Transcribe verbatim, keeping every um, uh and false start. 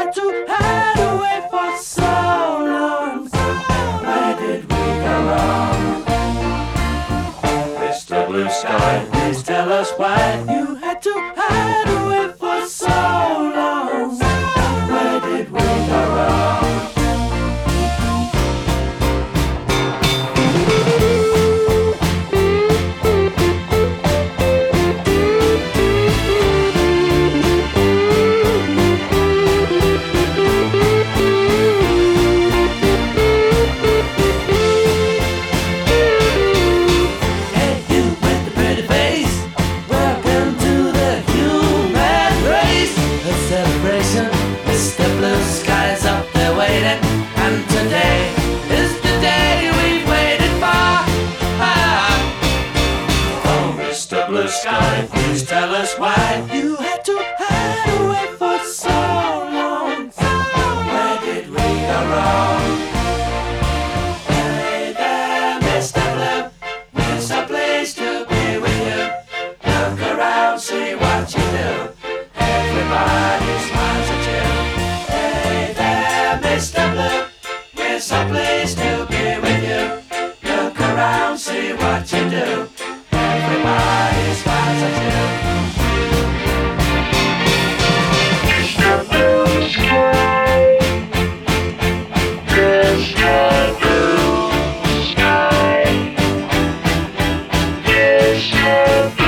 had to hide away for so long. Where did we go wrong? Mister Blue Sky, please tell us why you had to hide away for so long. Where did we go wrong? Mister Blue Sky's up there waiting, and today is the day we've waited for. Ah. Oh, Mister Blue Sky, please tell us why you had to hide away for so long. Where did we go wrong? Hey there, Mister Blue, it's a place to be with you. Look around, see what you do. Everybody smiles at you. Hey there, Mister Blue, we're so pleased to be with you. Look around, see what you do. Everybody smiles at you. Mister Blue Sky, Mister Blue Sky, Mister Blue